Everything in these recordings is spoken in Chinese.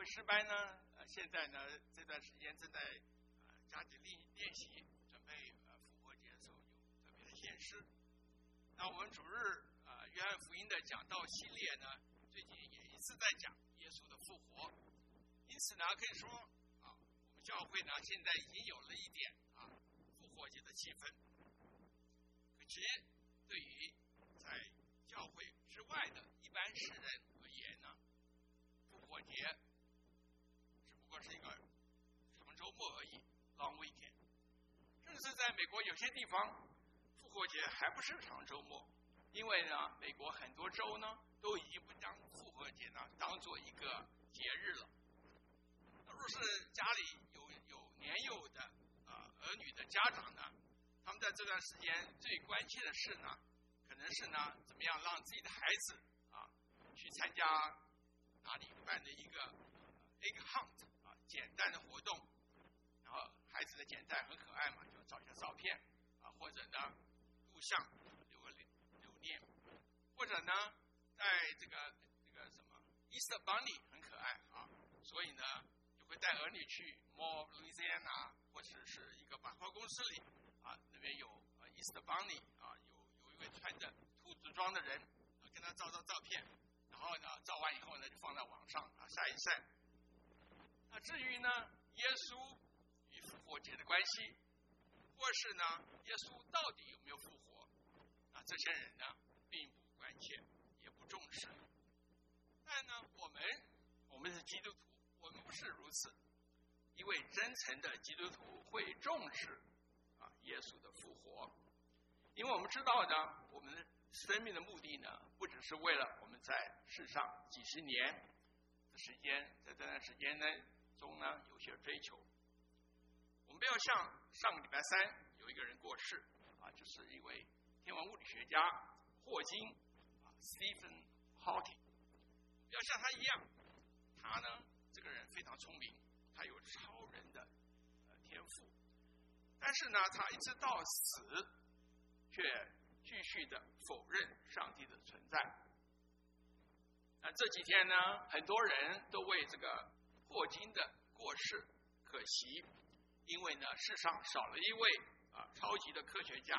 诗班呢，现在呢这段时间正在加紧练习，准备复活节的时候有特别的献诗。那我们主日约翰福音的讲道系列呢，最近也一直在讲耶稣的复活，因此呢，可以说我们教会呢现在已经有了一点复活节的气氛。可其实对于在教会之外的一般世人而言呢，复活节只不过是一个长周末而已 ，long weekend。甚至在美国有些地方，复活节还不是长周末，因为呢，美国很多州呢都已经不将复活节呢当做一个节日了。那若是家里有年幼的儿女的家长呢，他们在这段时间最关切的事呢，可能是呢怎么样让自己的孩子去参加哪里办的一个 egg hunt 简单的活动，然后孩子的简单很可爱嘛，就照一下照片或者呢录像留个留念，或者呢在这个什么 Easter Bunny 很可爱所以呢就会带儿女去 Mall Louisiana 或者是一个百货公司里那边有Easter Bunny 有一位穿着兔子装的人跟他照片，然后呢照完以后呢就放在网上晒一晒。那至于呢耶稣与复活节的关系，或是呢耶稣到底有没有复活，这些人呢并不关切也不重视。但呢我们是基督徒，我们不是如此。一位真诚的基督徒会重视耶稣的复活，因为我们知道呢，我们的生命的目的呢，不只是为了我们在世上几十年的时间，在这段时间中呢有些追求。我们不要像上个礼拜三有一个人过世就是一位天文物理学家霍金Stephen Hawking， 不要像他一样，他呢这个人非常聪明，他有超人的天赋，但是呢他一直到死却继续的否认上帝的存在。那这几天呢，很多人都为这个霍金的过世可惜，因为呢世上少了一位超级的科学家。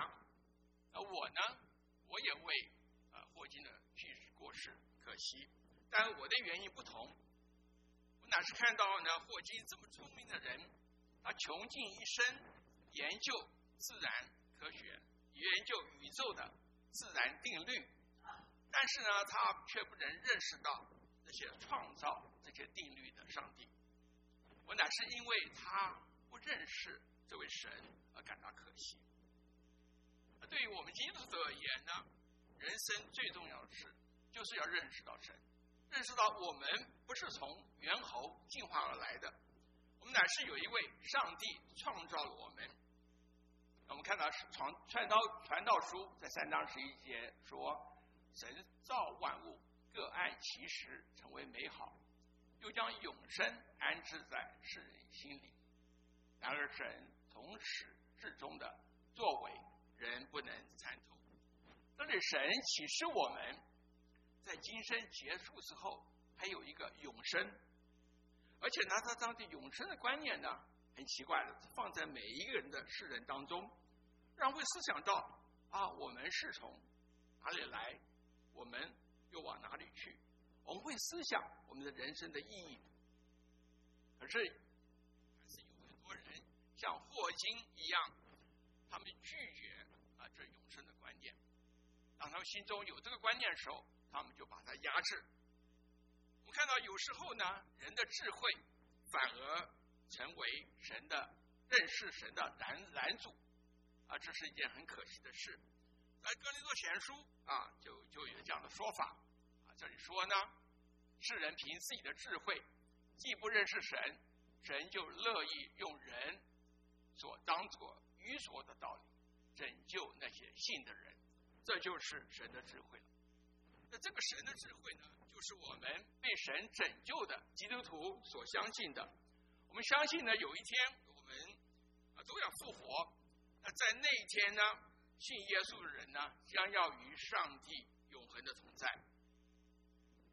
我也为霍金的去世过世可惜，但我的原因不同。我哪是看到呢霍金这么聪明的人，他穷尽一生研究自然科学，研究宇宙的自然定律，但是呢他却不能认识到那些创造这些定律的上帝。我乃是因为他不认识这位神而感到可惜。对于我们基督徒而言呢，人生最重要的事就是要认识到神，认识到我们不是从猿猴进化而来的，我们乃是有一位上帝创造了我们。我们看到传道书在3章11节说，神造万物各按其时成为美好，又将永生安置在世人心里。然而神从始至终的作为人不能参透。这里神启示我们在今生结束之后还有一个永生，而且拿他当地永生的观念呢很奇怪的放在每一个人的世人当中，让会思想到我们是从哪里来，我们又往哪里去，我们会思想我们的人生的意义。可是还是有很多人像霍金一样，他们拒绝这永生的观念。当他们心中有这个观念的时候，他们就把它压制。我们看到有时候呢，人的智慧反而成为神的认识神的拦阻这是一件很可惜的事。在哥林多前书就有这样的说法这里说呢，世人凭自己的智慧既不认识神，神就乐意用人所当作愚拙的道理拯救那些信的人，这就是神的智慧了。那这个神的智慧呢，就是我们被神拯救的基督徒所相信的。我们相信呢，有一天我们都要复活。那在那一天呢，信耶稣的人呢，将要与上帝永恒的同在。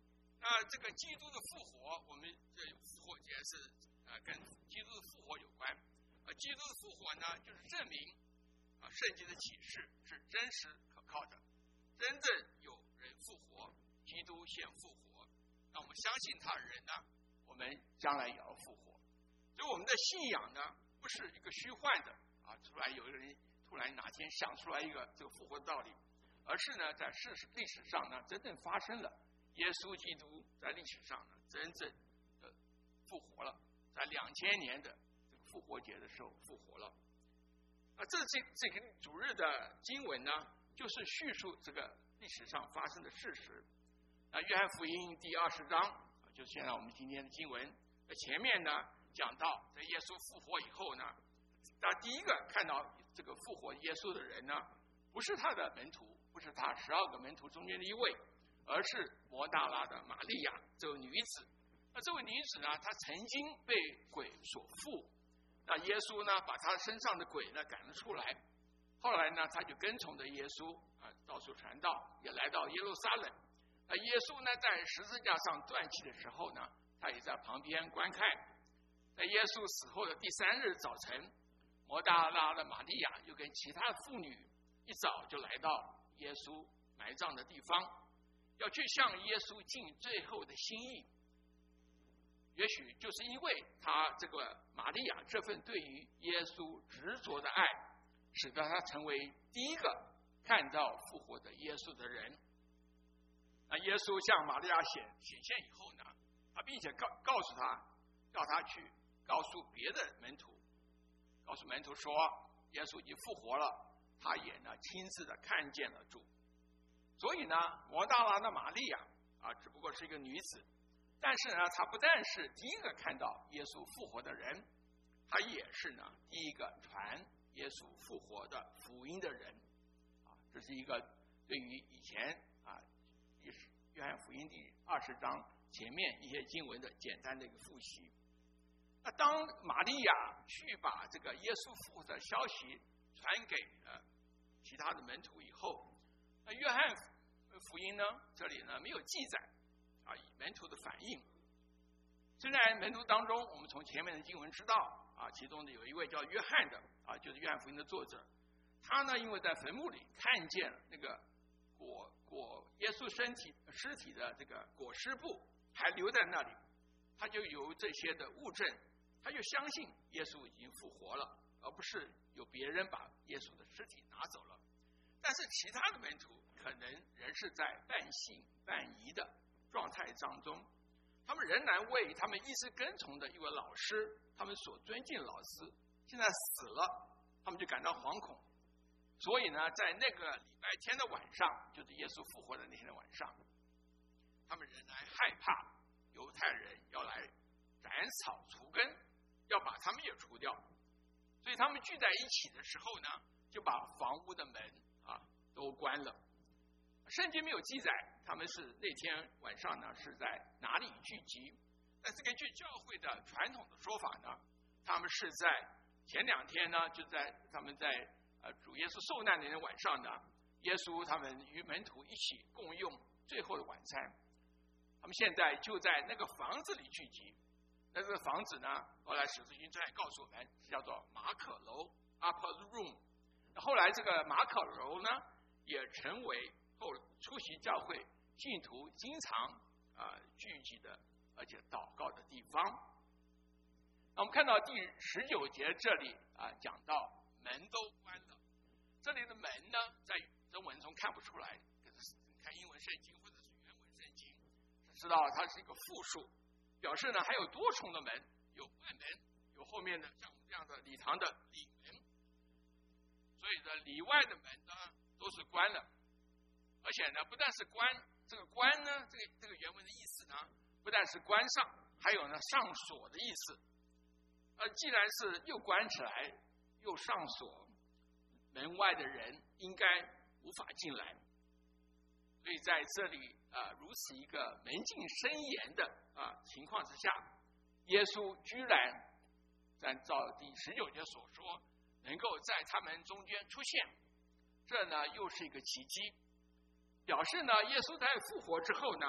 那这个基督的复活，我们这复活节是跟基督的复活有关。基督的复活呢，就是证明圣经的启示是真实可靠的，真正有人复活，基督先复活，那我们相信他的人呢，我们将来也要复活。所以我们的信仰呢，不是一个虚幻的出来有一个人突然哪天想出来一个这个复活的道理，而是呢在历史上呢真正发生了，耶稣基督在历史上呢真正的复活了，在2000年的这个复活节的时候复活了。这个主日的经文呢，就是叙述这个历史上发生的事实。约翰福音第20章，就是现在我们今天的经文。前面呢讲到，在耶稣复活以后呢，那第一个看到这个复活耶稣的人呢，不是他的门徒，不是他12个门徒中间的一位，而是摩大拉的玛利亚这位女子。那这位女子呢，她曾经被鬼所附，那耶稣呢把她身上的鬼呢赶了出来。后来呢，他就跟从着耶稣到处传道，也来到耶路撒冷。那耶稣呢在十字架上断气的时候呢，他也在旁边观看。在耶稣死后的第3日早晨，摩大拉的玛利亚又跟其他妇女一早就来到耶稣埋葬的地方，要去向耶稣尽最后的心意。也许就是因为他这个玛利亚这份对于耶稣执着的爱，使得他成为第一个看到复活的耶稣的人。那耶稣向玛利亚显现以后呢，他并且告诉他，要他去告诉别的门徒，告诉门徒说耶稣已经复活了，他也呢亲自的看见了主。所以呢，摩大拉的玛利亚只不过是一个女子，但是呢，她不但是第一个看到耶稣复活的人，她也是呢第一个传耶稣复活的福音的人。这是一个对于以前约翰福音第20章前面一些经文的简单的一个复习。那当玛利亚去把这个耶稣复活的消息传给其他的门徒以后，那约翰福音呢这里呢没有记载门徒的反应。虽然门徒当中，我们从前面的经文知道其中的有一位叫约翰的就是约翰福音的作者，他呢因为在坟墓里看见了那个裹耶稣尸体的这个裹尸布还留在那里，他就有这些的物证，他就相信耶稣已经复活了，而不是有别人把耶稣的尸体拿走了。但是其他的门徒可能仍是在半信半疑的状态当中，他们仍然为他们一直跟从的一位老师，他们所尊敬的老师现在死了，他们就感到惶恐。所以呢，在那个礼拜天的晚上，就是耶稣复活的那天的晚上，他们仍然害怕犹太人要来斩草除根，要把他们也除掉。所以他们聚在一起的时候呢，就把房屋的门都关了。圣经没有记载他们是那天晚上呢是在哪里聚集，但是根据教会的传统的说法呢，他们是在前2天呢，就在他们在主耶稣受难的那天晚上呢，耶稣他们与门徒一起共用最后的晚餐。他们现在就在那个房子里聚集。那这个房子呢，后来使徒行传告诉我们叫做马可楼 （Upper Room）。后来这个马可楼呢，也成为出席教会信徒经常聚集的而且祷告的地方。那我们看到第19节这里讲到门都关了。这里的门呢，在中文中看不出来，可是看英文圣经或者是原文圣经，知道它是一个复数，表示呢还有多重的门，有外门，有后面的像我们这样的礼堂的里门，所以呢里外的门呢都是关了。而且呢，不但是关，这个关呢，这个原文的意思呢，不但是关上，还有呢上锁的意思。既然是又关起来又上锁，门外的人应该无法进来。所以在这里如此一个门禁森严的情况之下，耶稣居然按照第19节所说，能够在他们中间出现，这呢又是一个奇迹。表示呢，耶稣在复活之后呢，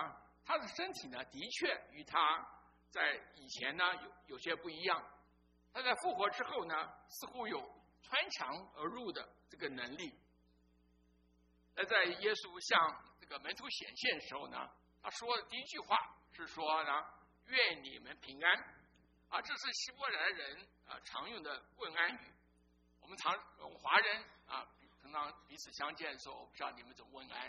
他的身体呢，的确与他在以前呢有些不一样。他在复活之后呢，似乎有穿墙而入的这个能力。那在耶稣向这个门徒显现的时候呢，他说的第一句话是说呢，愿你们平安啊，这是希伯来人常用的问安语。我们华人啊，常常彼此相见的时候，我不知道你们怎么问安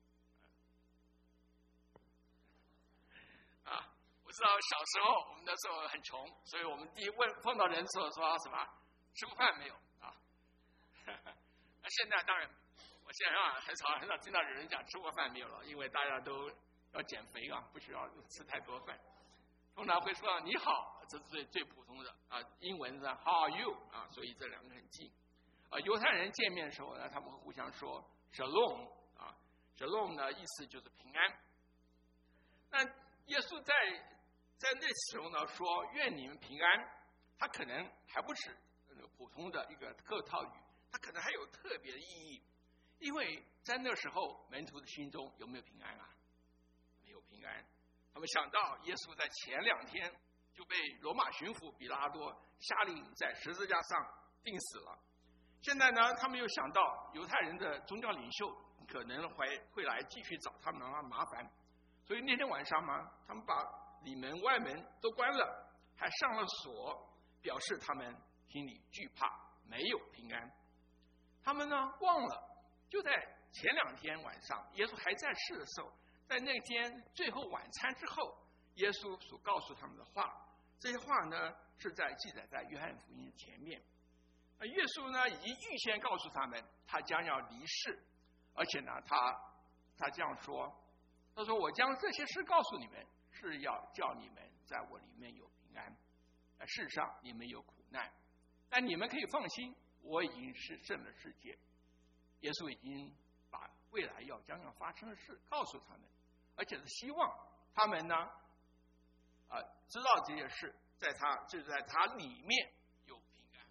啊。我知道小时候我们那时候很穷，所以我们第一碰到人的时候说什么吃过饭没有啊？那现在当然，我现在很少听到有人讲吃过饭没有了，因为大家都要减肥啊，不需要吃太多饭。通常会说你好，这是最普通的啊，英文是 How are you 啊，所以这两个很近。犹太人见面的时候呢，他们会互相说 Shalom 啊 ，Shalom 呢意思就是平安。那耶稣在那时候呢说愿你们平安，他可能还不是普通的一个客套语，他可能还有特别的意义。因为在那时候门徒的心中有没有平安啊？没有平安。他们想到耶稣在前2天就被罗马巡抚比拉多下令在十字架上钉死了。现在呢，他们又想到犹太人的宗教领袖可能会来继续找他们麻烦，所以那天晚上嘛，他们把里门外门都关了，还上了锁，表示他们心里惧怕，没有平安。他们呢忘了，就在前2天晚上，耶稣还在世的时候，在那天最后晚餐之后，耶稣所告诉他们的话，这些话呢是记载在约翰福音前面。耶稣呢已经预先告诉他们，他将要离世，而且呢他这样说，他说我将这些事告诉你们，是要叫你们在我里面有平安，世上你们有苦难，但你们可以放心，我已经是胜了世界。耶稣已经把未来将要发生的事告诉他们，而且是希望他们呢知道这些事，在他里面有平安。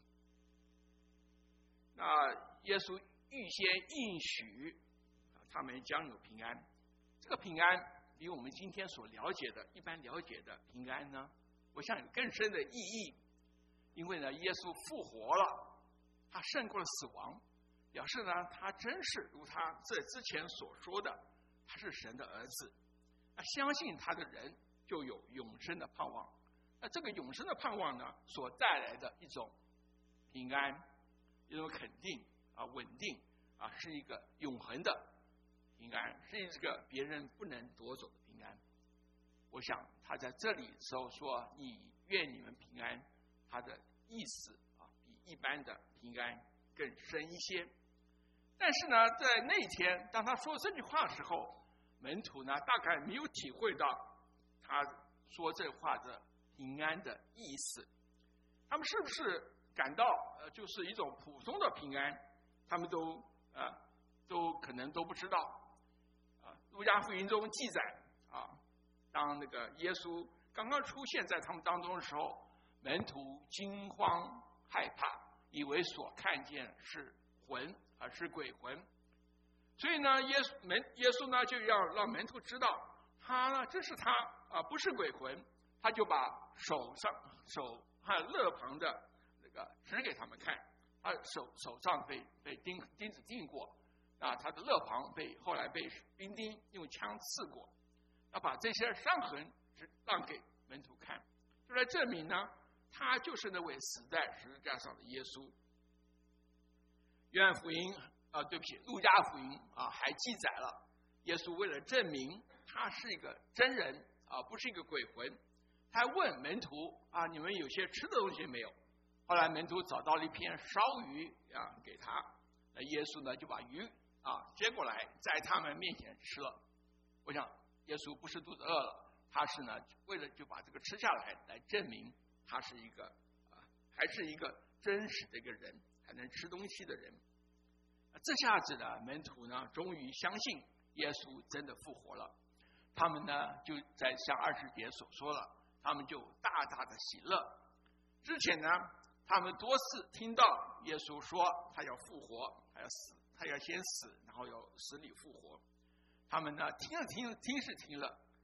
那耶稣预先应许他们将有平安，这个平安比我们今天所一般了解的平安呢，我想有更深的意义。因为呢，耶稣复活了，他胜过了死亡，表示呢，他真是如他这之前所说的，他是神的儿子。相信他的人就有永生的盼望。那这个永生的盼望呢，所带来的一种平安，一种肯定稳定是一个永恒的平安，是一个别人不能夺走的平安。我想他在这里时候说你愿你们平安，他的意思比一般的平安更深一些。但是呢，在那天当他说这句话的时候，门徒呢大概没有体会到他说这话的平安的意思。他们是不是感到就是一种普通的平安？他们都可能都不知道。路加福音中记载当那个耶稣刚刚出现在他们当中的时候，门徒惊慌害怕，以为所看见是魂是鬼魂。所以呢，耶稣呢就要让门徒知道，他呢这是他不是鬼魂。他就把手和肋旁的那个指给他们看，他手上被钉子钉过，他的肋旁后来被兵丁用枪刺过，把这些伤痕让给门徒看，就来证明呢，他就是那位死在十字架上的耶稣。约翰福音路加福音还记载了耶稣为了证明他是一个真人不是一个鬼魂，他还问门徒你们有些吃的东西没有？后来门徒找到了一片烧鱼给他，那耶稣呢就把鱼接过来在他们面前吃了。我想耶稣不是肚子饿了，他是呢为了就把这个吃下来证明他是一个还是一个真实的一个人，还能吃东西的人。这下子呢，门徒呢终于相信耶稣真的复活了。他们呢就在像20节所说了，他们就大大的喜乐。之前呢，他们多次听到耶稣说他要复活，他要先死，然后要死里复活。他们呢听是听了，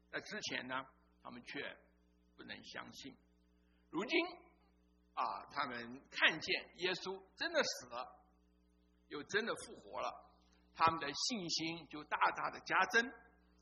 在之前呢，他们却不能相信。如今他们看见耶稣真的死了，又真的复活了，他们的信心就大大的加增。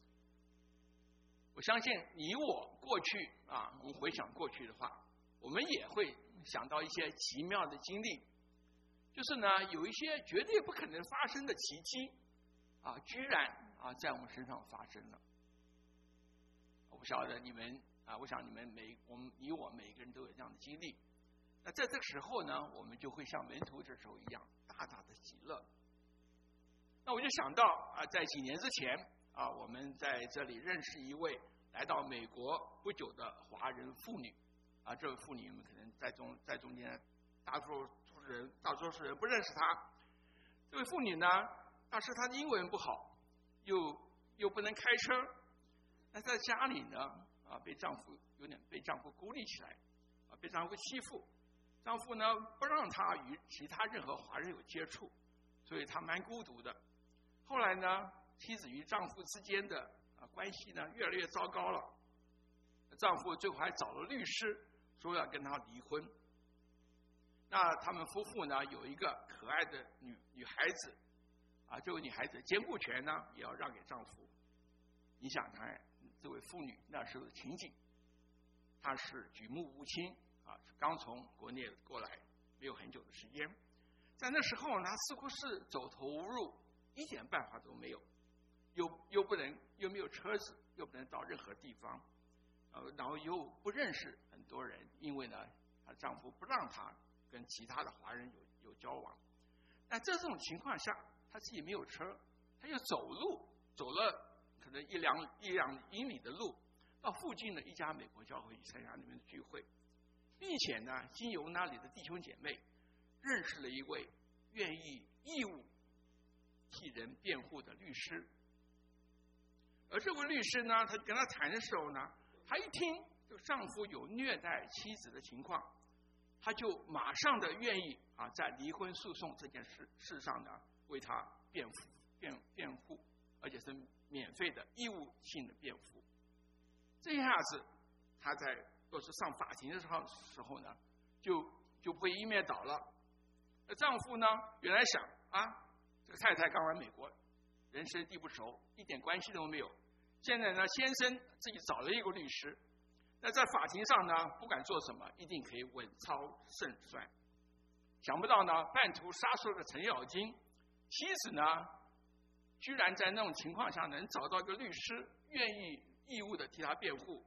我相信你我过去我们回想过去的话，我们也会想到一些奇妙的经历，就是呢，有一些绝对不可能发生的奇迹居然在我们身上发生了。我不晓得你们我想你们你我每个人都有这样的经历。那在这个时候呢，我们就会像门徒这时候一样，大大的喜乐。那我就想到在几年之前我们在这里认识一位来到美国不久的华人妇女这位妇女们可能在中间大多数人不认识她。这位妇女呢，当时她的英文不好，又不能开车，那在家里呢被丈夫孤立起来被丈夫欺负，丈夫呢不让她与其他任何华人有接触，所以她蛮孤独的。后来呢，妻子与丈夫之间的关系呢越来越糟糕了，丈夫最后还找了律师，说要跟她离婚。那他们夫妇呢有一个可爱的女孩子这位女孩子监护权呢也要让给丈夫。你想看这位妇女那时候的情景，她是举目无亲刚从国内过来没有很久的时间，在那时候她似乎是走投无路，一点办法都没有，又没有车子，又不能到任何地方然后又不认识很多人，因为呢她丈夫不让她跟其他的华人有交往。那这种情况下，她自己没有车，她就走了可能一两英里的路，到附近的一家美国教会去参加那边的聚会，并且呢经由那里的弟兄姐妹认识了一位愿意义务替人辩护的律师。而这位律师呢，他跟他谈的时候呢，他一听这个丈夫有虐待妻子的情况，他就马上的愿意在离婚诉讼这件事上呢为他辩护，而且是免费的义务性的辩护。这下子他若是上法庭的时候呢，就不会一面倒了。丈夫呢原来想这个太太刚来美国，人生地不熟，一点关系都没有，现在呢先生自己找了一个律师，那在法庭上呢不管做什么一定可以稳操胜算。想不到呢半途杀出的程咬金，妻子呢居然在那种情况下能找到一个律师愿意义务的替他辩护。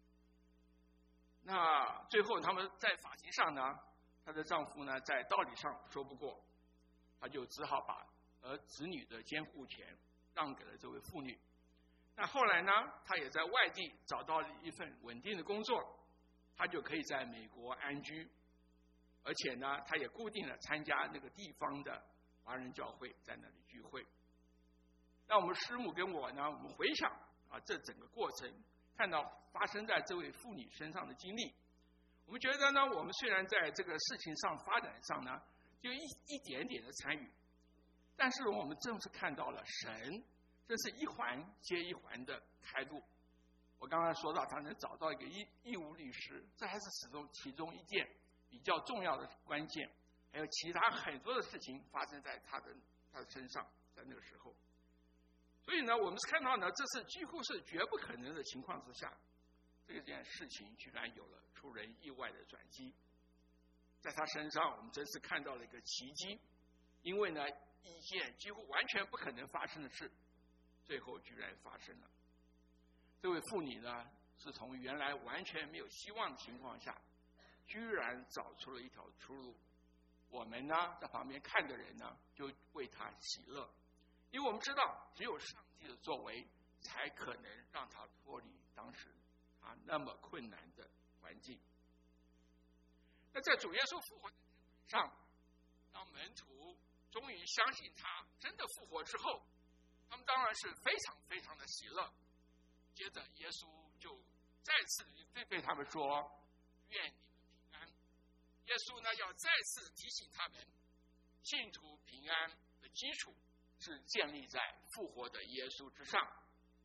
那最后他们在法庭上呢，她的丈夫呢在道理上说不过，他就只好把子女的监护权让给了这位妇女。那后来呢，他也在外地找到了一份稳定的工作，他就可以在美国安居，而且呢他也固定了参加那个地方的华人教会，在那里聚会。那我们师母跟我呢，我们回想这整个过程，看到发生在这位妇女身上的经历，我们觉得呢，我们虽然在这个事情上发展上呢就一点点的参与，但是我们正是看到了神这是一环接一环的开路。我刚才说到他能找到一个义务律师，这还是其中一件比较重要的关键，还有其他很多的事情发生在他的身上，在那个时候。所以呢，我们看到呢，这是几乎是绝不可能的情况之下，这件事情居然有了出人意外的转机。在他身上我们真是看到了一个奇迹，因为呢一件几乎完全不可能发生的事最后居然发生了。这位妇女呢是从原来完全没有希望的情况下居然找出了一条出路。我们呢在旁边看的人呢就为她喜乐，因为我们知道只有上帝的作为才可能让她脱离当时她那么困难的环境。那在主耶稣复活的上，当门徒终于相信他真的复活之后，他们当然是非常非常的喜乐。接着耶稣就再次对他们说，愿你们平安。耶稣呢要再次提醒他们，信徒平安的基础是建立在复活的耶稣之上。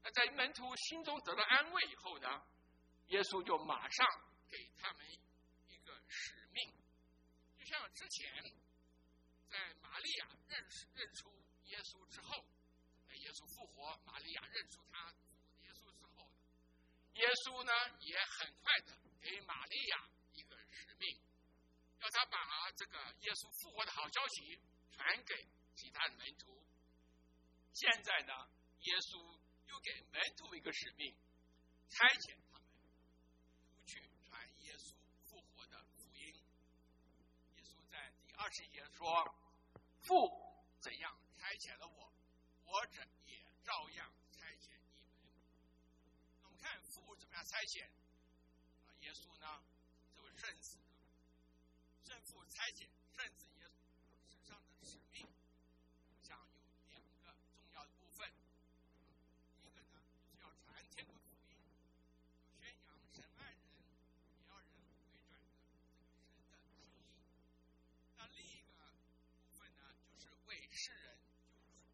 那在门徒心中得到安慰以后呢，耶稣就马上给他们一个使命，就像之前在玛利亚认出耶稣之后，耶稣复活，玛利亚认出他耶稣之后，耶稣呢也很快的给玛利亚一个使命，要他把这个耶稣复活的好消息传给其他的门徒。现在呢，耶稣又给门徒一个使命，差遣他们出去传耶稣复活的福音。耶稣在第20节说：“父怎样差遣了我，我者也照样差遣你们。”那我们看父怎么样差遣耶稣呢？这位圣子，圣父差遣圣子耶稣身上的使命，想有2个重要的部分。一个呢，就是要传天国福音，宣扬神爱人，也要人回转的这个神的心意。那另一个部分呢，就是为世人救赎。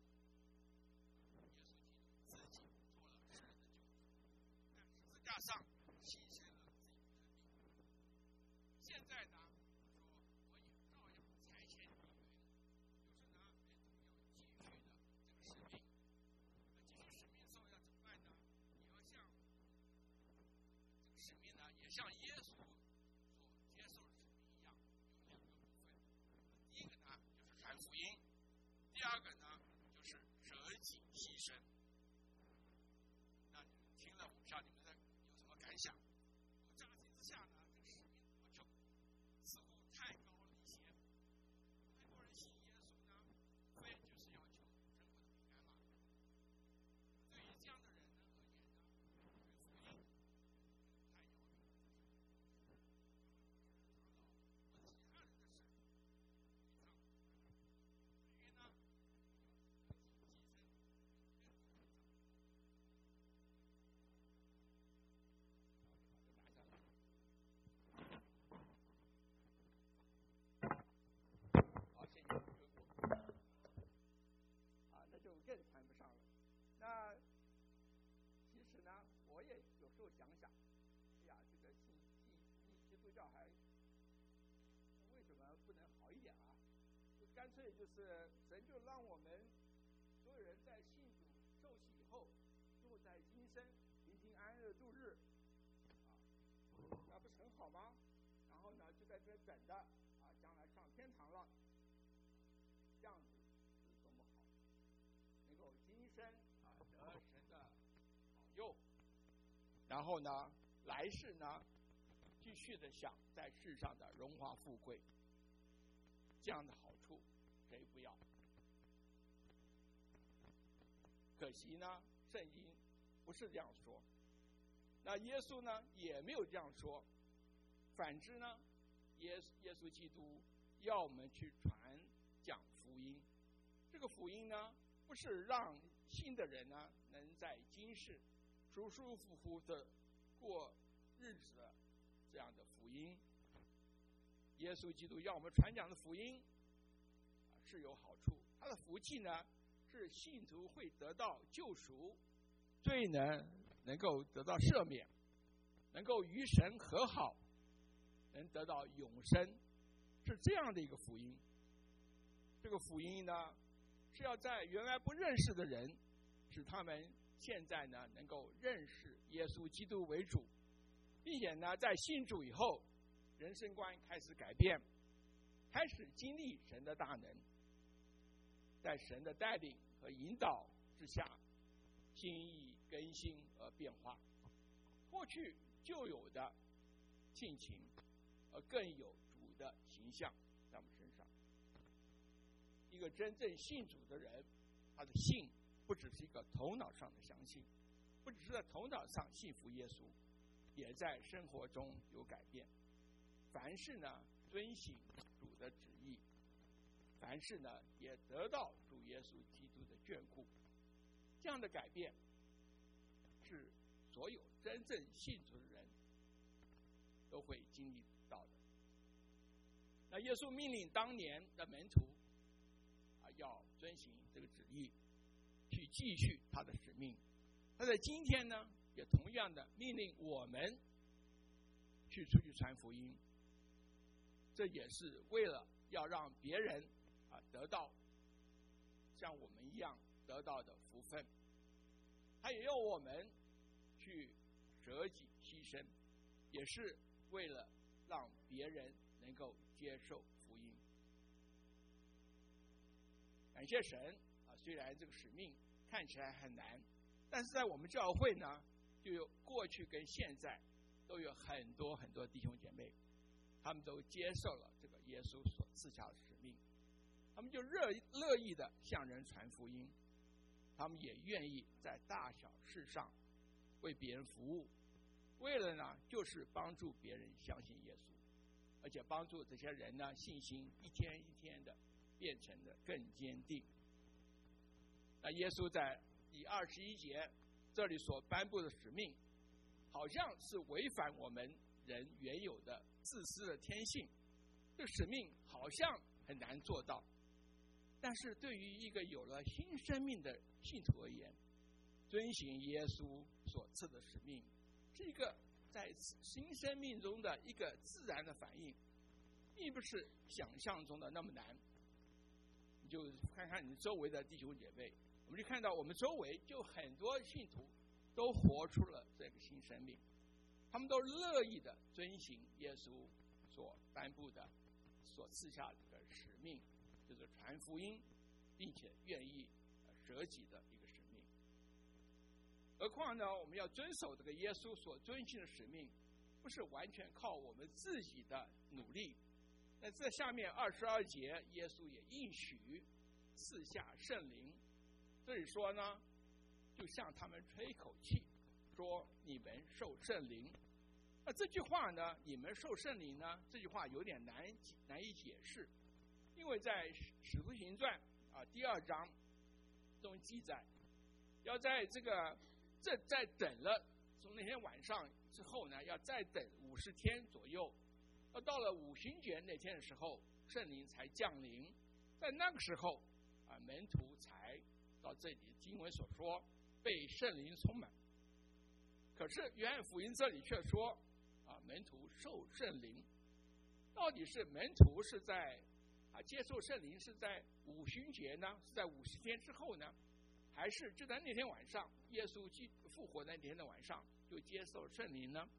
耶稣基督自己做了世人的救赎，在十字架上牺牲了自己的生命。现在呢，我也照样差遣你们，就是呢，门徒要继续的这个使命。继续使命的时候要怎么办呢？也要像这个使命呢，也像耶稣所接受的使命一样，有2个部分。第一个呢，就是传福音；第二个呢，就是舍己牺牲。那你们听了，我不知道你们有什么感想？我乍听之下呢，这个使命的要求似乎太高了一些。很多人信耶稣呢，无非就是要求人活得平安嘛。对于这样的人呢而言呢，福音太遥远了。其他人的事，非常至于呢，牺牲。好，谢谢。那就更谈不上了。那其实呢，我也有时候想想，哎呀，这个信基督教还为什么不能好一点啊？就干脆就是神就让我们所有人在信主受洗以后，就在今生平平安安的度日，那不是很好吗？然后呢，就在这等着将来上天堂了，这样子是多么好，能够今生得神的保佑，然后呢，来世呢，继续的享在世上的荣华富贵，这样的好处谁不要？可惜呢，圣经不是这样说，那耶稣呢也没有这样说。反之呢，耶稣基督要我们去传讲福音。这个福音呢，不是让信的人呢能在今世舒舒服服的过日子的这样的福音。耶稣基督要我们传讲的福音是有好处，他的福气呢是信徒会得到救赎，罪呢能够得到赦免，能够与神和好，能得到永生，是这样的一个福音。这个福音呢，是要在原来不认识的人，使他们现在呢能够认识耶稣基督为主，并且呢在信主以后，人生观开始改变，开始经历神的大能，在神的带领和引导之下，心意更新而变化，过去就有的性情而更有主的形象在我们身上。一个真正信主的人，他的信不只是一个头脑上的相信，不只是在头脑上信服耶稣，也在生活中有改变。凡事呢遵行主的旨意，凡事呢也得到主耶稣基督的眷顾。这样的改变是所有真正信主的人都会经历到的。那耶稣命令当年的门徒要遵行这个旨意，去继续他的使命， 他在今天呢，也同样的命令我们去出去传福音，这也是为了要让别人得到像我们一样得到的福分。他也要我们去舍己牺牲，也是为了让别人能够接受福音。感谢神虽然这个使命看起来很难，但是在我们教会呢，就有过去跟现在都有很多很多弟兄姐妹，他们都接受了这个耶稣所赐下的使命，他们就乐意的向人传福音，他们也愿意在大小事上为别人服务，为了呢就是帮助别人相信耶稣，而且帮助这些人呢信心一天一天的变成的更坚定。那耶稣在第21节这里所颁布的使命，好像是违反我们人原有的自私的天性，这个使命好像很难做到。但是对于一个有了新生命的信徒而言，遵行耶稣所赐的使命，是一个在新生命中的一个自然的反应，并不是想象中的那么难。你就看看你周围的弟兄姐妹，我们就看到我们周围就很多信徒都活出了这个新生命，他们都乐意的遵行耶稣所颁布的、所赐下的这个使命，就是传福音，并且愿意舍己的一个使命。何况呢，我们要遵守这个耶稣所遵行的使命，不是完全靠我们自己的努力。那在下面22节，耶稣也应许赐下圣灵。这里说呢，就向他们吹一口气，说你们受圣灵。那这句话呢，你们受圣灵呢，这句话有点难以解释，因为在使徒行传第2章中记载，要在在等了从那天晚上之后呢，要再等50天左右，要到了五旬节那天的时候，圣灵才降临。在那个时候门徒才到这里经文所说被圣灵充满。可是约翰福音这里却说门徒受圣灵。到底是门徒是在接受圣灵是在五旬节呢，是在50天之后呢，还是就在那天晚上耶稣复活那天的晚上就接受圣灵呢？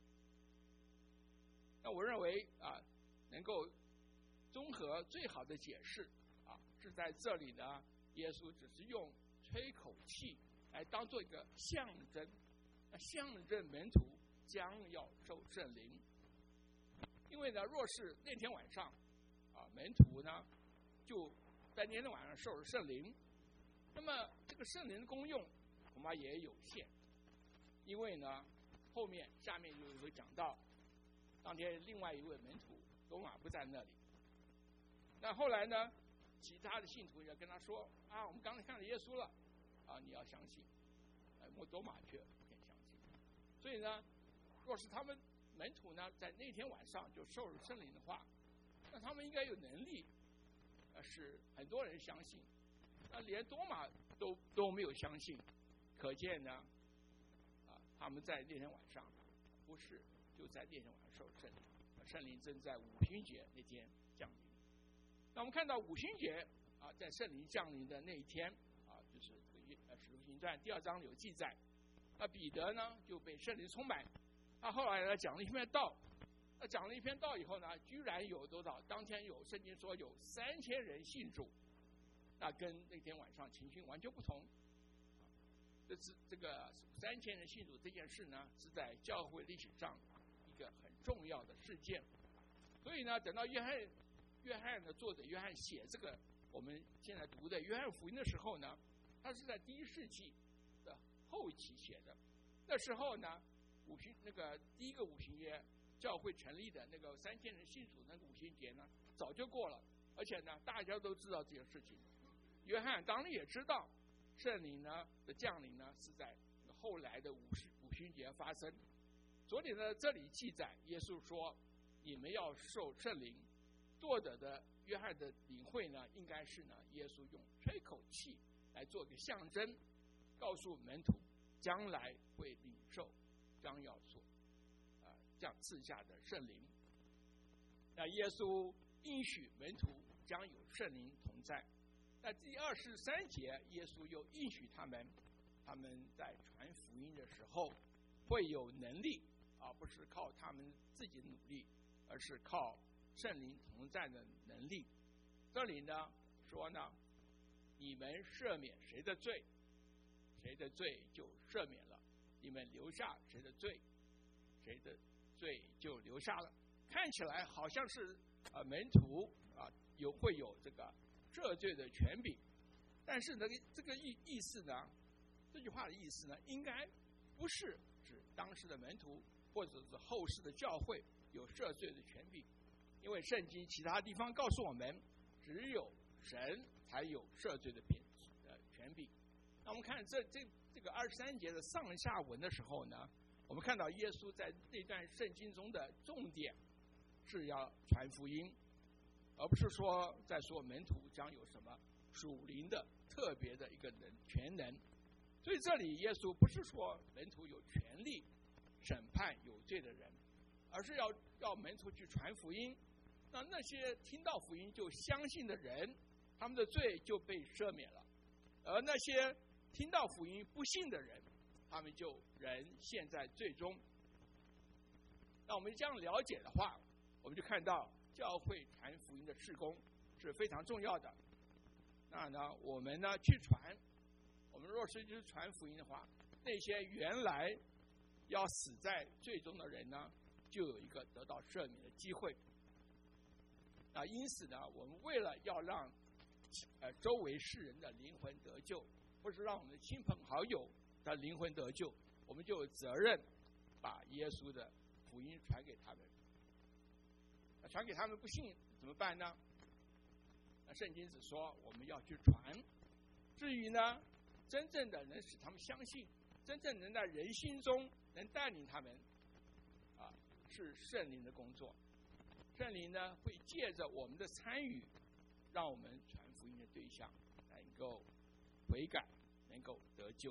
那我认为能够综合最好的解释是在这里呢，耶稣只是用吹口气来当做一个象征，象征门徒将要受圣灵。因为呢，若是那天晚上门徒呢就在那天晚上受了圣灵，那么这个圣灵的功用恐怕也有限。因为呢下面就会讲到，当天另外一位门徒多马不在那里。那后来呢，其他的信徒也跟他说我们刚才看到耶稣了你要相信。多马却不肯相信。所以呢，若是他们门徒呢在那天晚上就受了圣灵的话，那他们应该有能力使很多人相信。那连多马都没有相信，可见呢他们在那天晚上不是就在那天晚上受圣灵，圣灵正在五旬节那天降临。那我们看到五旬节在圣灵降临的那一天就是使徒行传第2章有记载。那彼得呢就被圣灵充满，他后来呢讲了一篇道。讲了一篇道以后呢，居然有多少？当天有圣经说有3000人信主，那跟那天晚上情形完全不同。这个3000人信主这件事呢，是在教会历史上一个很重要的事件。所以呢，等到约翰的作者约翰写这个我们现在读的约翰福音的时候呢，他是在第1世纪的后期写的。那时候呢，第一个五旬节教会成立的那个3000人信主那个五旬节呢，早就过了，而且呢，大家都知道这件事情。约翰当然也知道，圣灵呢的降临呢是在后来的五旬节发生。所以呢，这里记载耶稣说：“你们要受圣灵。”作者的约翰的领会呢，应该是呢，耶稣用吹口气来做个象征，告诉门徒将来会领受将要所降赐下的圣灵。那耶稣应许门徒将有圣灵同在。在第23节，耶稣又应许他们在传福音的时候会有能力，而不是靠他们自己的努力，而是靠圣灵同在的能力。这里呢说呢，你们赦免谁的罪，谁的罪就赦免了；你们留下谁的罪，谁的罪就留下了。看起来好像是门徒会有这个赦罪的权柄，但是呢，这个意思呢，这句话的意思呢，应该不是指当时的门徒或者是后世的教会有赦罪的权柄，因为圣经其他地方告诉我们，只有神才有赦罪的权柄。那我们看这个23节的上下文的时候呢，我们看到耶稣在这段圣经中的重点是要传福音，而不是说在说门徒将有什么属灵的特别的一个全能。所以这里耶稣不是说门徒有权利审判有罪的人，而是要门徒去传福音，让那些听到福音就相信的人，他们的罪就被赦免了；而那些听到福音不信的人，他们就仍陷在罪中。那我们这样了解的话，我们就看到教会传福音的事工是非常重要的。那呢，我们呢去传，我们若是去传福音的话，那些原来要死在罪中的人呢，就有一个得到赦免的机会。因此呢，我们为了要让周围世人的灵魂得救，或是让我们的亲朋好友的灵魂得救，我们就有责任把耶稣的福音传给他们。传给他们不信怎么办呢？圣经只说我们要去传，至于呢，真正的能使他们相信，真正能在人心中能带领他们，是圣灵的工作。圣灵呢，会借着我们的参与，让我们传福音的对象能够悔改，能够得救。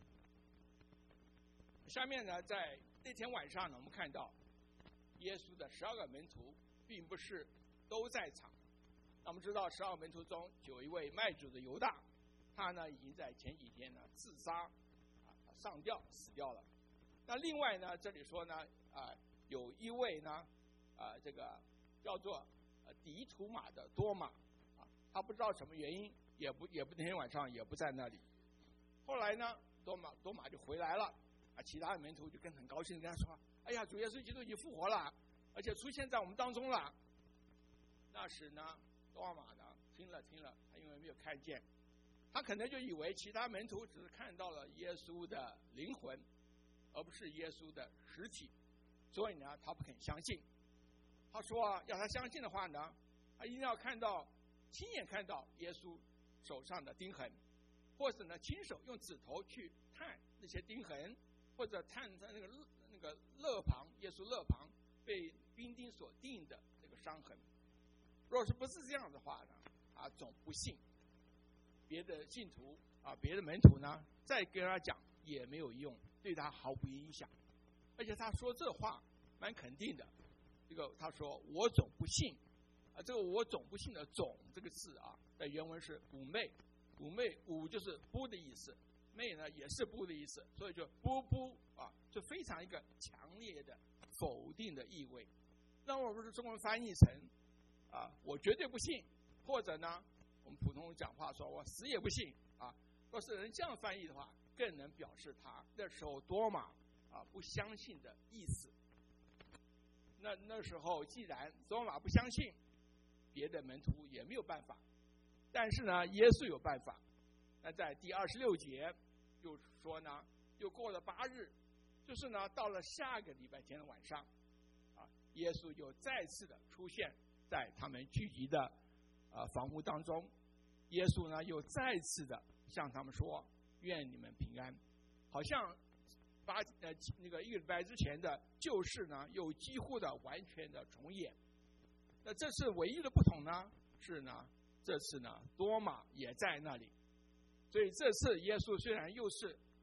下面呢，在那天晚上呢，我们看到耶稣的12个门徒并不是都在场。那我们知道12个门徒中有一位卖主的犹大，他呢已经在前几天呢自杀，上吊死掉了。那另外呢，这里说呢，有一位呢，这个叫做迪图马的多马，他不知道什么原因，也不那天晚上也不在那里。后来呢，多马就回来了，其他的门徒就很高兴跟他说：“哎呀，主耶稣基督已经复活了，而且出现在我们当中了。”那时呢，多马呢听了，他因为没有看见，他可能就以为其他门徒只是看到了耶稣的灵魂，而不是耶稣的实体，所以呢，他不肯相信。他说要他相信的话呢，他一定要亲眼看到耶稣手上的钉痕，或者呢亲手用指头去探那些钉痕，或者探在那个肋旁，耶稣肋旁被兵丁所钉的那个伤痕。若是不是这样的话呢，总不信。别的信徒别的门徒呢，再跟他讲也没有用，对他毫无影响。而且他说这话蛮肯定的，这个他说我总不信，这个我总不信的总这个字在原文是忤昧，忤就是不的意思，昧呢也是不的意思，所以就不就非常一个强烈的否定的意味。那我不是中文翻译成我绝对不信，或者呢我们普通讲话说我死也不信若是人这样翻译的话，更能表示他那时候多马不相信的意思。那时候既然多马不相信，别的门徒也没有办法，但是呢耶稣有办法。那在第26节就说呢，又过了8日，就是呢到了下个礼拜天的晚上耶稣就再次的出现在他们聚集的房屋当中。耶稣呢又再次的向他们说，愿你们平安。好像那个1个礼拜之前的旧事呢又几乎的完全的重演。那这次唯一的不同呢是呢，这次呢多马也在那里。所以这次耶稣虽然又是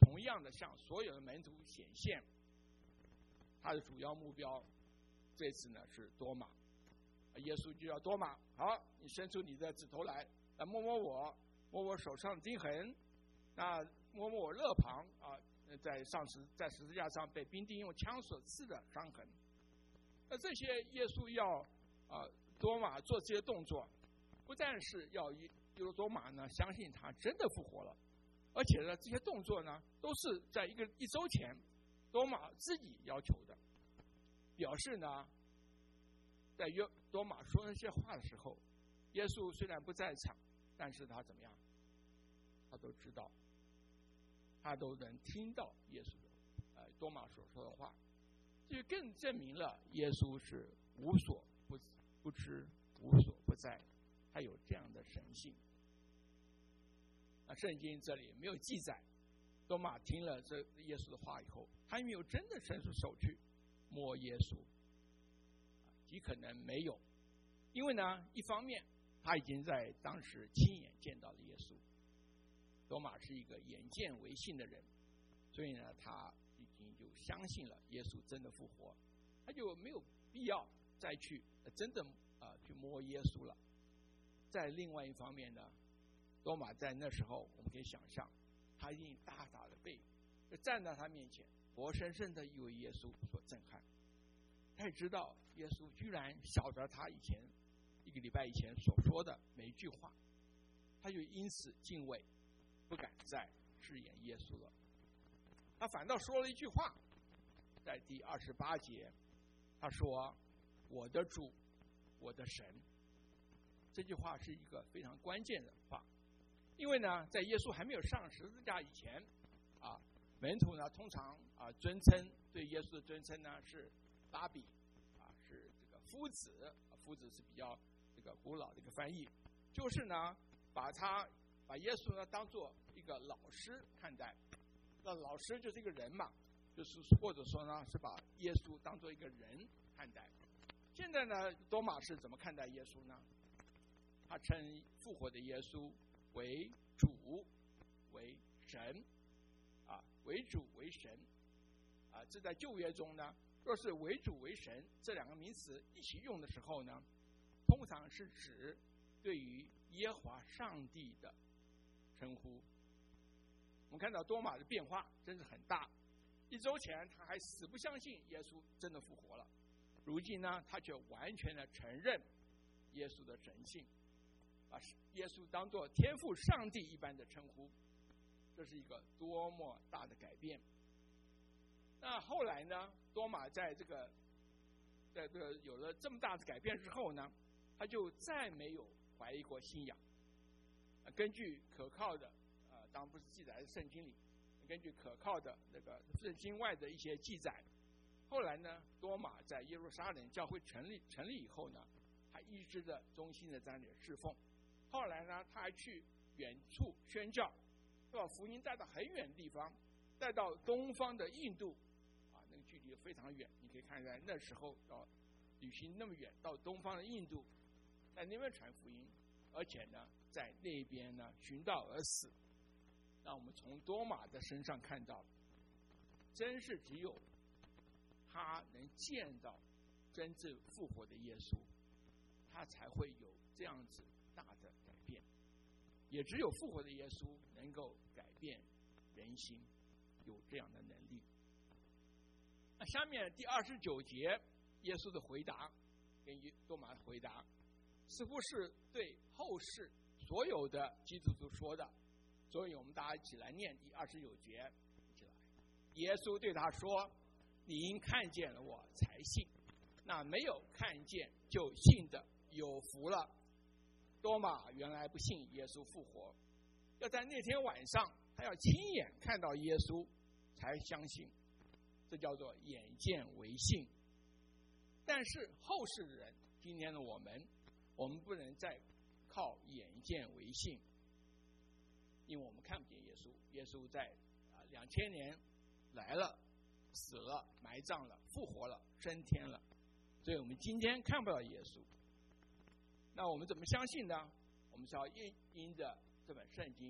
同样的向所有的门徒显现。他的主要目标这次呢是多马，耶稣就叫多马，好，你伸出你的指头来摸摸我，摸我手上的钉痕，那摸摸我肋旁啊，在十字架上被兵丁用枪所刺的伤痕。那这些耶稣要多马做这些动作，不但是要多马呢相信他真的复活了，而且呢这些动作呢都是在一周前多马自己要求的，表示呢在多马说那些话的时候，耶稣虽然不在场，但是他怎么样，他都知道，他都能听到耶稣的多马所说的话，这就更证明了耶稣是无所不知无所不在，他有这样的神性。那圣经这里没有记载多马听了这耶稣的话以后，他有没有真的伸出手去摸耶稣，极可能没有。因为呢一方面他已经在当时亲眼见到了耶稣，多马是一个眼见为信的人，所以呢他已经就相信了耶稣真的复活，他就没有必要再去真的去摸耶稣了。在另外一方面呢，多马在那时候我们可以想象，他一定大大的被站在他面前，活生生的为耶稣所震撼。他也知道耶稣居然晓得他以前1个礼拜以前所说的每一句话，他就因此敬畏，不敢再饰演耶稣了。他反倒说了一句话，在第28节，他说：“我的主，我的神。”这句话是一个非常关键的话，因为呢，在耶稣还没有上十字架以前，门徒呢通常尊称对耶稣的尊称呢是拉比，是这个夫子，夫子是比较这个古老的一个翻译，就是呢把耶稣呢当做一个老师看待。那老师就是一个人嘛，就是或者说呢是把耶稣当做一个人看待。现在呢多马是怎么看待耶稣呢？他称复活的耶稣为主为神，为主为神，这在旧约中呢，若是为主为神这两个名词一起用的时候呢，通常是指对于耶和华上帝的称呼。我们看到多马的变化真是很大，1周前他还死不相信耶稣真的复活了，如今呢他却完全的承认耶稣的神性，把耶稣当作天父上帝一般的称呼，这是一个多么大的改变。那后来呢，多马在这个有了这么大的改变之后呢，他就再没有怀疑过信仰。根据可靠的当然不是记载在圣经里，根据可靠的那个圣经外的一些记载，后来呢多马在耶路撒冷教会成立以后呢，他一直的忠心的在那里侍奉。后来呢他还去远处宣教，把福音带到很远的地方，带到东方的印度，那个距离非常远，你可以看看那时候要旅行那么远到东方的印度，在那边传福音，而且呢在那边呢寻道而死。让我们从多马的身上看到，真是只有他能见到真正复活的耶稣，他才会有这样子大的改变。也只有复活的耶稣能够改变人心，有这样的能力。那下面第29节，耶稣的回答跟多马的回答，似乎是对后世所有的基督徒说的。所以我们大家一起来念第29节，一起来。耶稣对他说：“你因看见了我才信，那没有看见就信的有福了。”多马原来不信耶稣复活，要在那天晚上他要亲眼看到耶稣才相信，这叫做眼见为信。但是后世的人，今天的我们不能再靠眼见为信，因为我们看不见耶稣。耶稣在2000年来了，死了，埋葬了，复活了，升天了，所以我们今天看不到耶稣。那我们怎么相信呢？我们是要因着这本圣经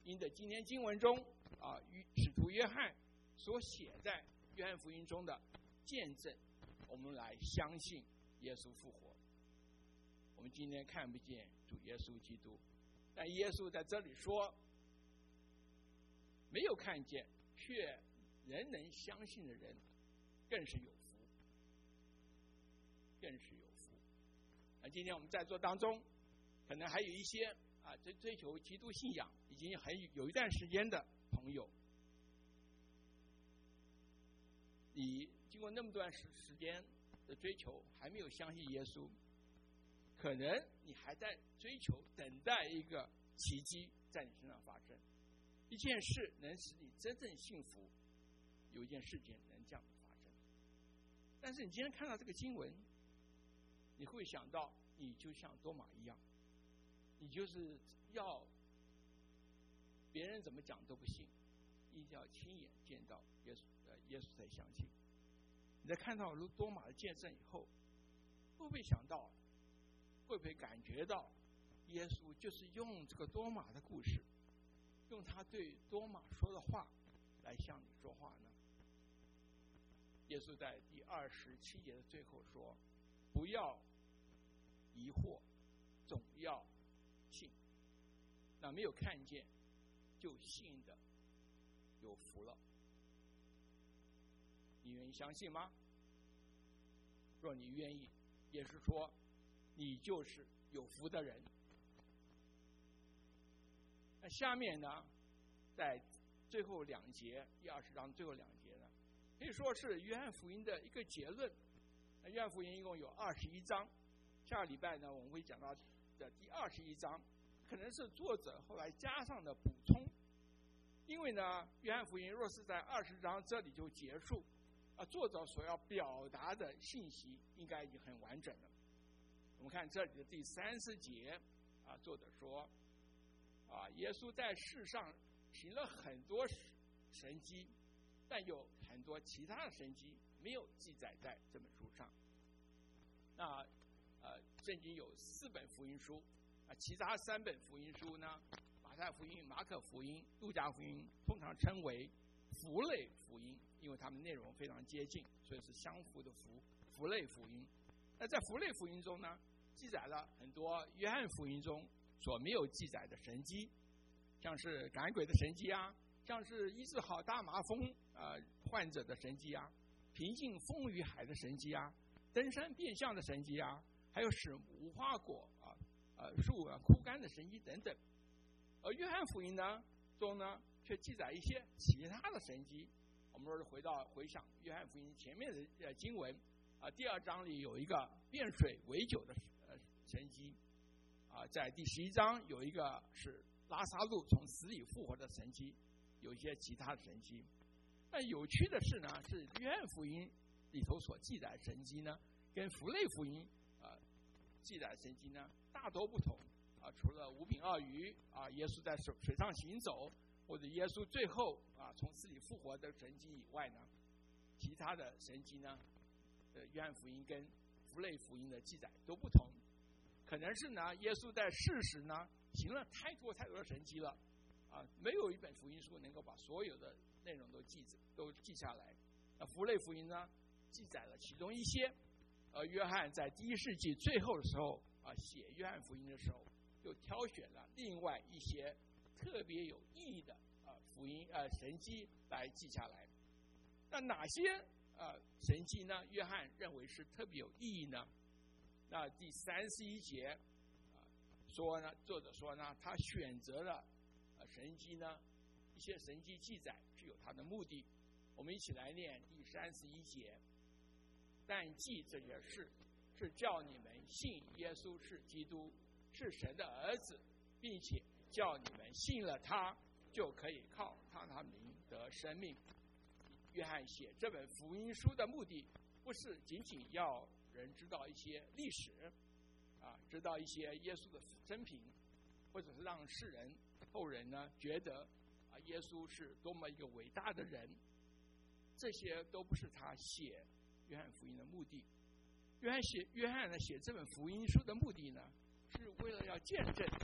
因的今天经文中使徒约翰所写在约翰福音中的见证，我们来相信耶稣复活。我们今天看不见主耶稣基督，但耶稣在这里说，没有看见却仍能相信的人更是有福，更是有福。今天我们在座当中可能还有一些追求基督信仰已经有一段时间的朋友，你经过那么段时间的追求还没有相信耶稣，可能你还在追求等待一个奇迹在你身上发生，一件事能使你真正幸福，有一件事情能这样发生。但是你今天看到这个经文，你会想到你就像多马一样，你就是要别人怎么讲都不信，一定要亲眼见到耶稣才相信。你在看到多马的见证以后，会不会想到，会不会感觉到耶稣就是用这个多马的故事，用他对多马说的话来向你说话呢？耶稣在第27节的最后说，不要疑惑，总要信。那没有看见就信的有福了。你愿意相信吗？若你愿意，也是说你就是有福的人。那下面呢，在最后2节，第20章最后2节呢，可以说是约翰福音的一个结论。约翰福音一共有21章，下个礼拜呢我们会讲到的第21章，可能是作者后来加上的补充。因为呢，约翰福音若是在20章这里就结束，作者所要表达的信息应该已经很完整了。我们看这里的第30节，作者说，耶稣在世上行了很多神迹，但有很多其他的神迹没有记载在这本书上。那圣经有4本福音书，其他3本福音书呢，马太福音、马可福音、路加福音通常称为符类福音，因为它们内容非常接近，所以是相符的符类福音。那在符类福音中呢，记载了很多约翰福音中所没有记载的神迹，像是赶鬼的神迹啊，像是医治好大麻风患者的神迹啊，平静风与海的神迹啊，登山变相的神迹啊，还有使无花果树枯干的神迹等等。而约翰福音呢中呢，却记载一些其他的神迹。我们说回想约翰福音前面的经文第2章里有一个变水为酒的神迹在第11章有一个是拉撒路从死里复活的神迹，有一些其他的神迹。但有趣的是呢，是约翰福音里头所记载的神迹呢，跟符类福音记载的神迹呢大多不同除了5饼2鱼耶稣在水上行走，或者耶稣最后从死里复活的神迹以外呢，其他的神迹呢，约翰福音跟符类福音的记载都不同。可能是呢，耶稣在世时呢行了太多的神迹了没有一本福音书能够把所有的内容都记下来。符类福音呢记载了其中一些，约翰在第1世纪最后的时候写约翰福音的时候，就挑选了另外一些特别有意义的福音神迹来记下来。那哪些神迹呢？约翰认为是特别有意义呢？那第31节说呢，作者说呢，他选择了神迹呢，一些神迹记载是有他的目的。我们一起来念第31节。但记这些事，是叫你们信耶稣是基督，是神的儿子，并且叫你们信了他，就可以靠他名得生命。约翰写这本福音书的目的，不是仅仅要人知道一些历史知道一些耶稣的生平，或者是让世人后人呢觉得耶稣是多么一个伟大的人，这些都不是他写约翰福音的目的。约翰呢写这本福音书的目的呢，是为了要见证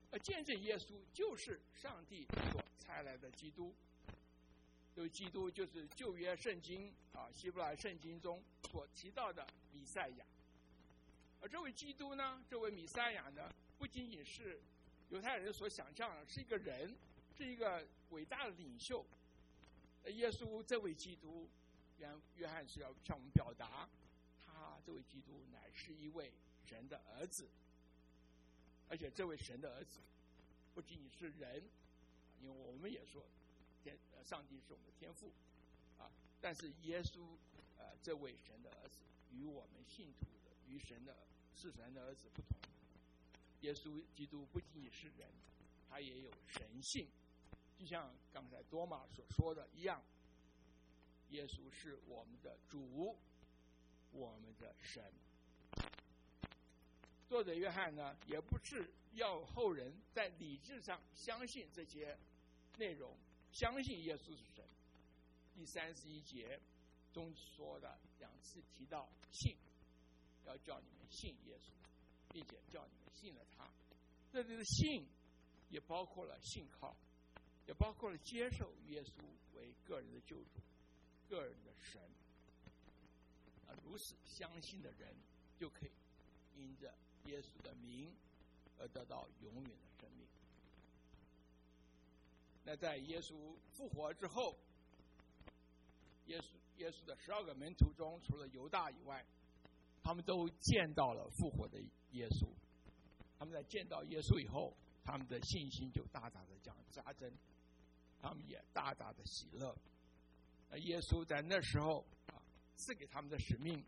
而见证耶稣就是上帝所差来的基督。这位基督就是旧约圣经希伯来圣经中所提到的弥赛亚。而这位基督呢，这位弥赛亚呢，不仅仅是犹太人所想象的是一个人，是一个伟大的领袖。耶稣这位基督，约翰是要向我们表达，他这位基督乃是一位神的儿子。而且这位神的儿子不仅仅是人，因为我们也说上帝是我们的天父但是耶稣这位神的儿子与我们信徒的与神的儿子不同。耶稣基督不仅仅是人，他也有神性，就像刚才多马所说的一样，耶稣是我们的主，我们的神。作者约翰呢，也不是要后人在理智上相信这些内容，相信耶稣是神。第31节中说的2次提到信，要叫你们信耶稣，并且叫你们信了他。这里的信也包括了信靠，也包括了接受耶稣为个人的救主，个人的神。如此相信的人就可以因着耶稣的名而得到永远的生命。那在耶稣复活之后，耶稣的12个门徒中，除了犹大以外，他们都见到了复活的耶稣。他们在见到耶稣以后，他们的信心就大大的加增，他们也大大的喜乐。耶稣在那时候赐给他们的使命，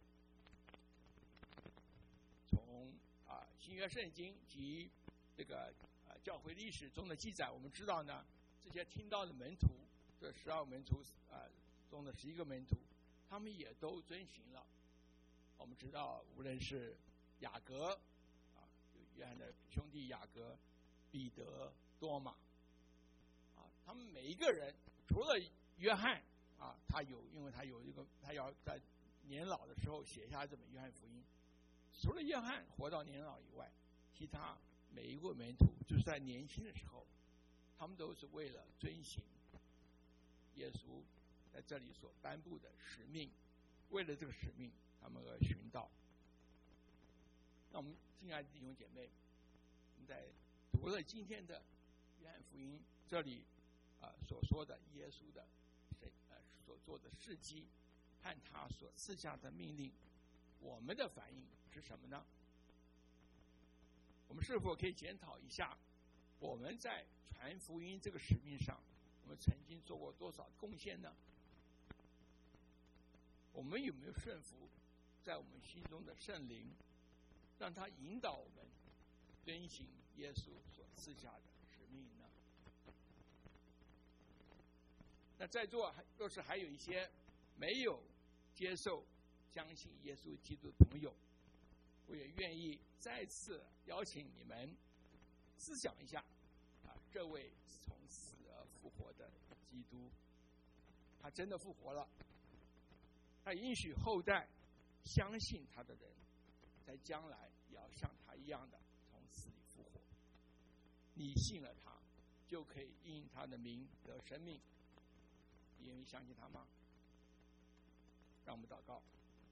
从新约圣经及这个教会历史中的记载，我们知道呢，这些听到的门徒，这12门徒中的11个门徒，他们也都遵循了。我们知道，无论是雅各约翰的兄弟雅各、彼得、多马他们每一个人，除了约翰因为他要在年老的时候写下这本约翰福音，除了约翰活到年老以外，其他每一个门徒就是在年轻的时候，他们都是为了遵行耶稣在这里所颁布的使命，为了这个使命，他们而寻道。那我们亲爱的弟兄姐妹，我们在读了今天的约翰福音这里所说的耶稣的所做的事迹和他所赐下的命令，我们的反应是什么呢？我们是否可以检讨一下，我们在传福音这个使命上，我们曾经做过多少贡献呢？我们有没有顺服在我们心中的圣灵，让他引导我们遵行耶稣所赐下的使命呢？那在座若是还有一些没有接受相信耶稣基督的朋友，我也愿意再次邀请你们思想一下这位从死而复活的基督，他真的复活了，他允许后代相信他的人在将来也要像他一样的从死里复活。你信了他，就可以因他的名得生命。你愿意相信他吗？让我们祷告。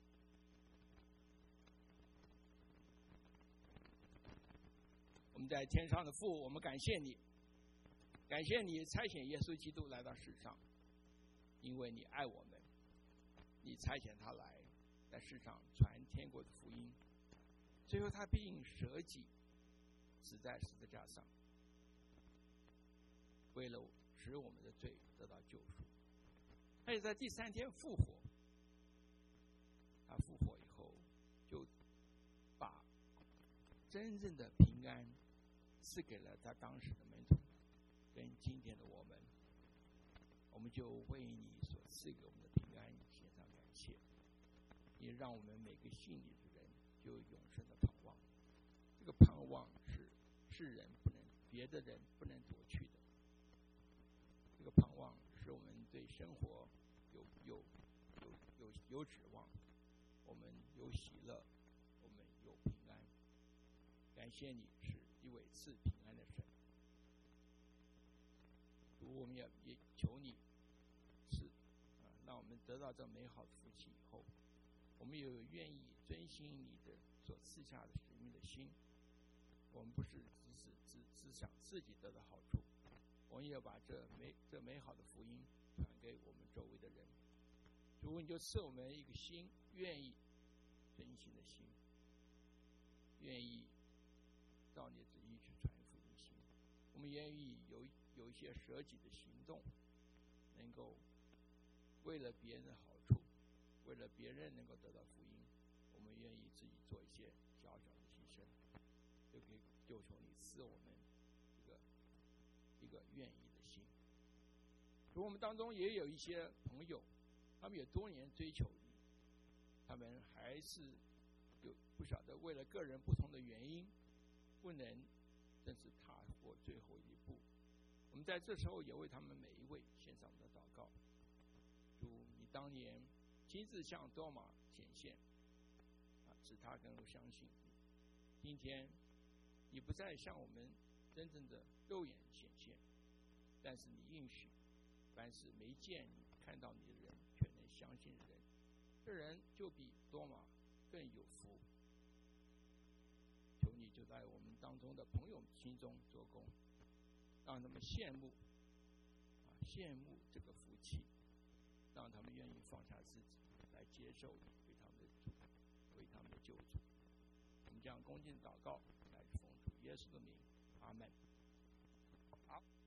我们在天上的父，我们感谢你，感谢你差遣耶稣基督来到世上，因为你爱我们，你差遣他来在世上传天国的福音，最后他并舍己死在十字架上，为了使我们的罪得到救赎。他也在第3天复活，他复活以后就把真正的平安赐给了他当时的门徒跟今天的我们，我们就为你所赐给我们的平安献上感谢。也让我们每个信你的人就有永生的盼望，这个盼望是世人别的人不能夺去的，这个盼望使我们对生活有指望，我们有喜乐，我们有平安。感谢你是一位赐平安的神， 主，我们也求你让我们得到这美好的福气以后，我们有愿意遵行你的所赐下的使命的心。我们不是只想自己得到好处，我们也要把这美好的福音传给我们周围的人。主，你就赐我们一个心，愿意遵行的心，愿意照你的旨意去传福音的心。我们愿意有一些舍己的行动，能够为了别人的好处，为了别人能够得到福音，我们愿意自己做一些小小的牺牲，就求你赐我们一个愿意的心。如我们当中也有一些朋友，他们有多年追求你，他们还是有不晓得为了个人不同的原因，不能正式踏过最后一步。我们在这时候也为他们每一位献上我们的祷告。主，你当年亲自向多马显现，使他能够相信你。今天你不再向我们真正的肉眼显现，但是你应许，凡是没见你看到你的人，却能相信的人，这人就比多马更有福。求你就在我们当中的朋友心中做工，让他们羡慕这个福气，让他们愿意放下自己来接受你为他们的主，为他们的救主。我们将恭敬祷告，来奉主耶稣的名，阿门。好。